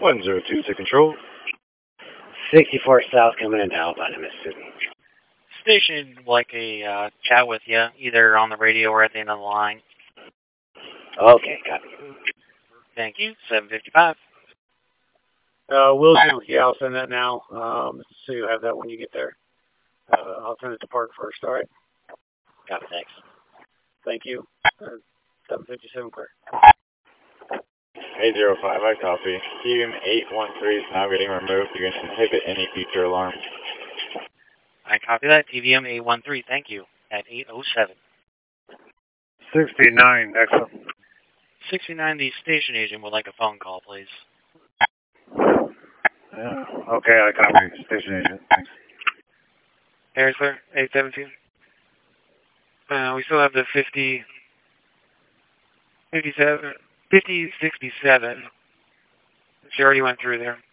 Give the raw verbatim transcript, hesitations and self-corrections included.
one zero two to control. sixty-four South coming in Alabama, Mississippi. Station would like a uh, chat with you, either on the radio or at the end of the line. Okay, copy. Thank you. seven fifty-five. Uh, will do. Yeah, I'll send that now. Um, so you'll have that when you get there. Uh, I'll send it to Park first, all right? Copy, thanks. Thank you. Uh, seven fifty-seven clear. eight zero five, I copy. T V M eight one three is now getting removed. You can inhibit any future alarms. I copy that. T V M eight one three, thank you. At eight oh seven. sixty-nine, excellent. sixty-nine, the station agent would like a phone call, please. Yeah. Okay, I copy. Station agent, thanks. Harry, sir, eight seventeen. Uh, we still have the fifty, fifty-seven, fifty sixty-seven. She already went through there.